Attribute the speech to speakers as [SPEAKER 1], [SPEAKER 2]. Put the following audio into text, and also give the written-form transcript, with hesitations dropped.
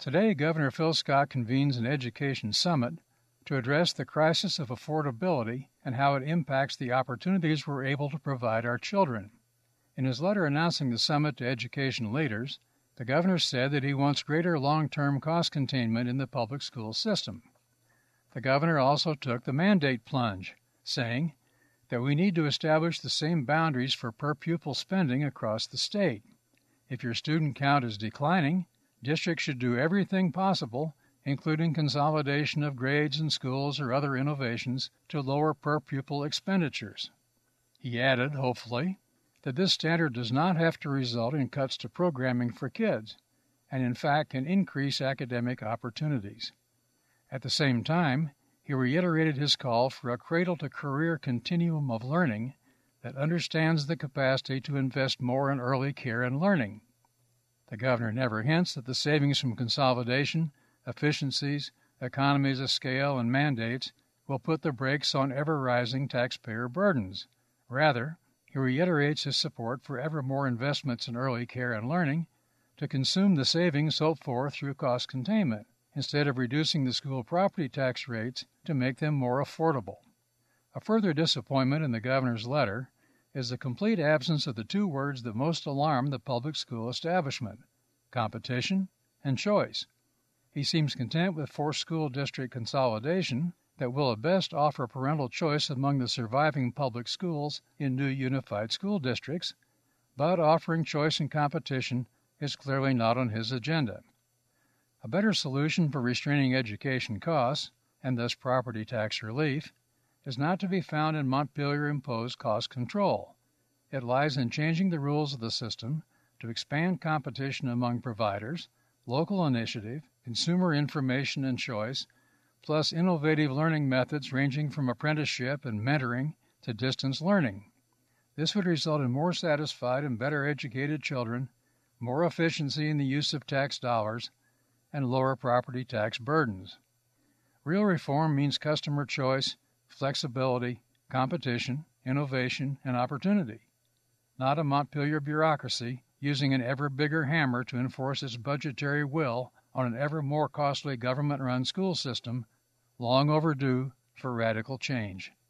[SPEAKER 1] Today, Governor Phil Scott convenes an education summit to address the crisis of affordability and how it impacts the opportunities we're able to provide our children. In his letter announcing the summit to education leaders, the governor said that he wants greater long-term cost containment in the public school system. The governor also took the mandate plunge, saying that we need to establish the same boundaries for per-pupil spending across the state. If your student count is declining, districts should do everything possible, including consolidation of grades in schools or other innovations, to lower per-pupil expenditures. He added, hopefully, that this standard does not have to result in cuts to programming for kids, and in fact can increase academic opportunities. At the same time, he reiterated his call for a cradle-to-career continuum of learning that understands the capacity to invest more in early care and learning. The governor never hints that the savings from consolidation, efficiencies, economies of scale, and mandates will put the brakes on ever-rising taxpayer burdens. Rather, he reiterates his support for ever more investments in early care and learning to consume the savings hoped for through cost containment, instead of reducing the school property tax rates to make them more affordable. A further disappointment in the governor's letter is the complete absence of the two words that most alarm the public school establishment: competition and choice. He seems content with forced school district consolidation that will at best offer parental choice among the surviving public schools in new unified school districts, but offering choice and competition is clearly not on his agenda. A better solution for restraining education costs, and thus property tax relief, is not to be found in Montpelier-imposed cost control. It lies in changing the rules of the system to expand competition among providers, local initiative, consumer information and choice, plus innovative learning methods ranging from apprenticeship and mentoring to distance learning. This would result in more satisfied and better educated children, more efficiency in the use of tax dollars, and lower property tax burdens. Real reform means customer choice, flexibility, competition, innovation, and opportunity, not a Montpelier bureaucracy using an ever bigger hammer to enforce its budgetary will on an ever more costly government-run school system, long overdue for radical change.